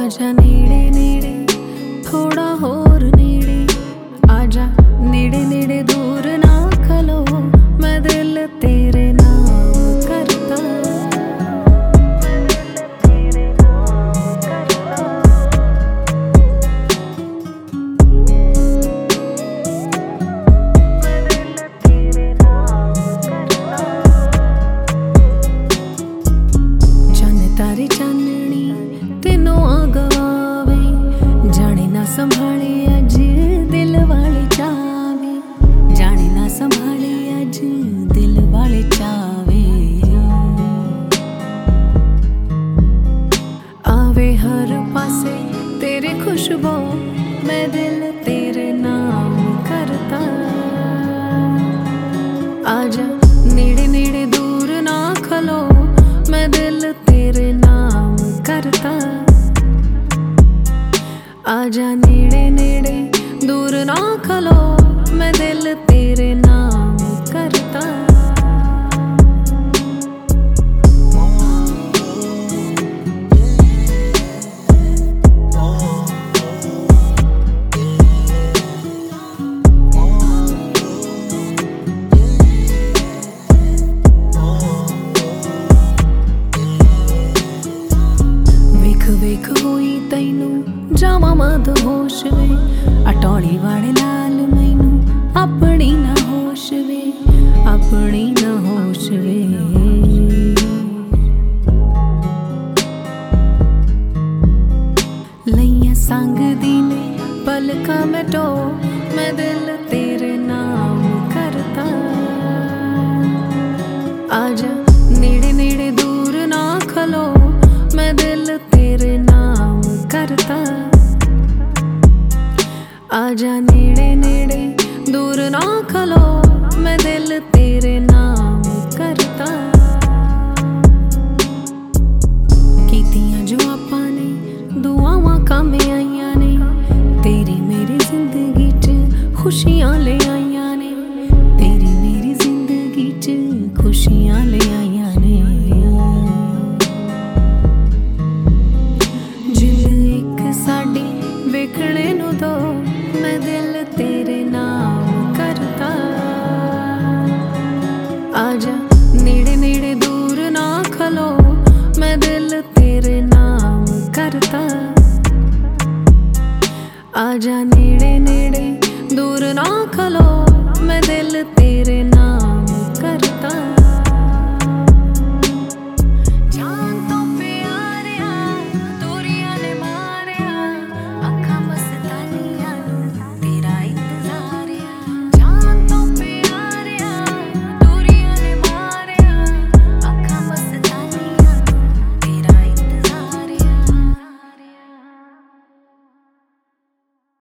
आजा नेड़े नेड़े थोड़ा होर नेड़े, आजा नेड़े नेड़े दूर ना खलो, मैं दिल तेरे नाम करता। तारी चाननी तेनों आगवावे, जाने ना संभाले अज दिल वाले चावे, जाने ना संभाले अज दिल वाले चावे। आवे हर पासे तेरे खुशबू, मैं दिल तेरे नाम करता। आजा नेड़े नेड़े दूर ना खलो, मैं दिल तेरे नाम करता। आजा नेड़े नेड़े दूर ना खलो, मैं दिल तेरे नाम करता। वेख होई तैनू जावा मद होश वे, अटौली वाले नाल मैनू अपनी ना होश वे, अपनी ना होश वे। लइया संग दी ने पलका मैटो, मैं दिल तेरे नाम करता। आजा नेड़े नेड़े दूर ना खलो, मैं दिल तेरे नाम करता। आजा नेड़े नेड़े दूर ना खलो, मैं दिल तेरे नाम करता। कीतियां जो आपां ने दुआवां काम आईयां ने, तेरी मेरी जिंदगी च खुशियां